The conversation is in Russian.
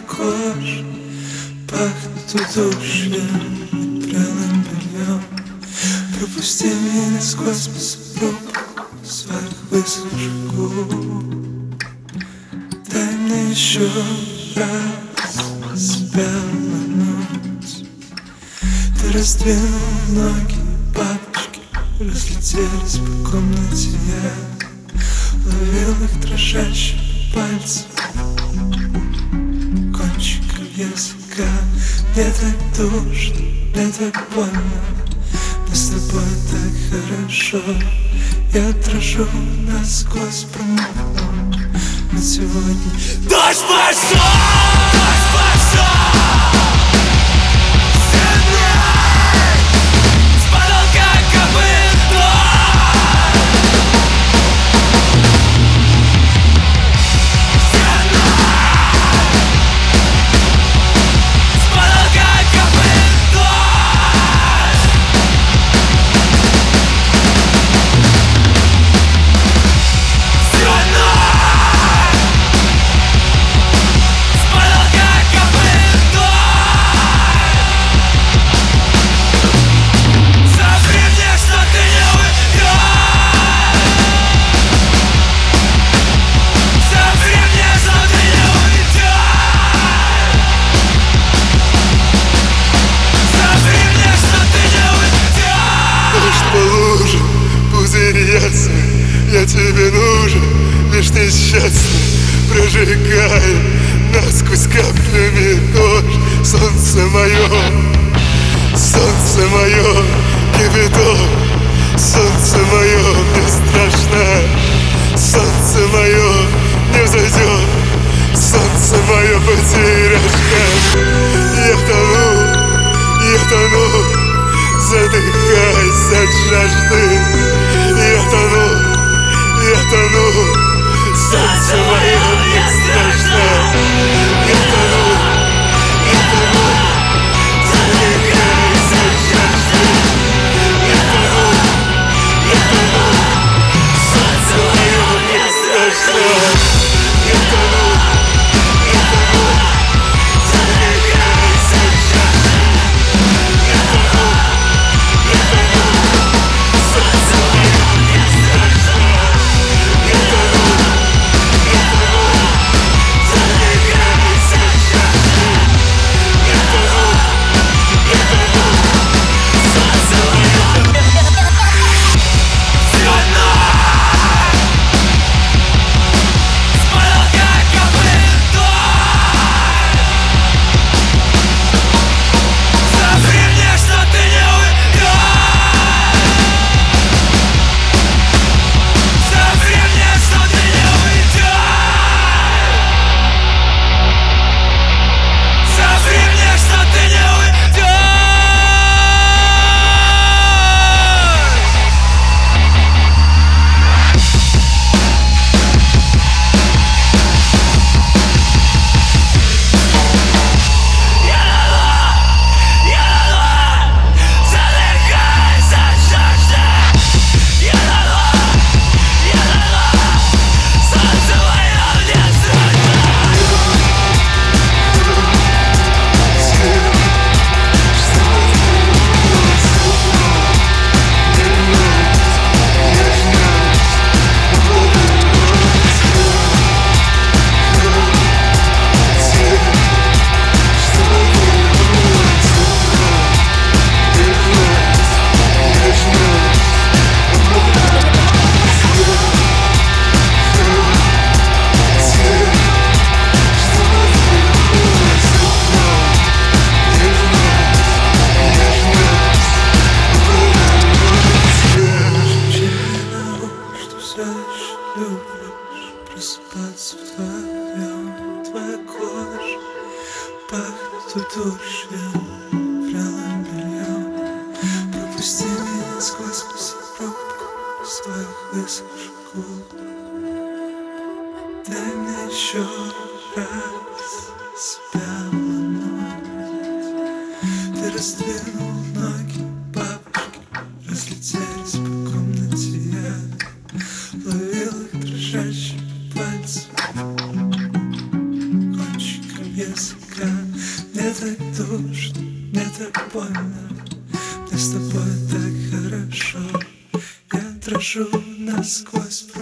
кожа пахнет удушьем и прелым бельем. Пропусти меня сквозь мясорубку своих высохших губ. Дай мне еще раз себя обмануть. Ты раздвинул ноги, бабочки разлетелись по комнате. Я ловил их дрожащими пальцами кончиком языка. Мне так душно, мне так больно, но с тобой так хорошо. Я дрожу насквозь промокну, но сегодня дождь пошел, дождь пошел. Я тебе нужен, лишь несчастный, прожигая насквозь каплями дождь. Солнце мое кипяток. Солнце мое, мне страшно. Солнце мое не взойдет. Солнце мое, потеряшка. Я тону, задыхаясь от жажды. Я тону, солнце мое, мне страшно. Я тону, задыхаясь от жажды. Я тону, солнце мое, мне страшно. Я тону, задыхаясь от жажды. Я тону, солнце мое, мне страшно. Просыпаться вдвоем. Твоя кожа пахнет удушьем, прелым бельем. Пропусти меня сквозь мясорубку своих высохших губ. Дай мне еще раз себя обмануть. Ты раздвинул ноги, бабочки разлетелись по комнате. Я ловил их дрожащими пальцами кончиками языка. Мне так душно, мне так больно, мне с тобой так хорошо. Я дрожу насквозь.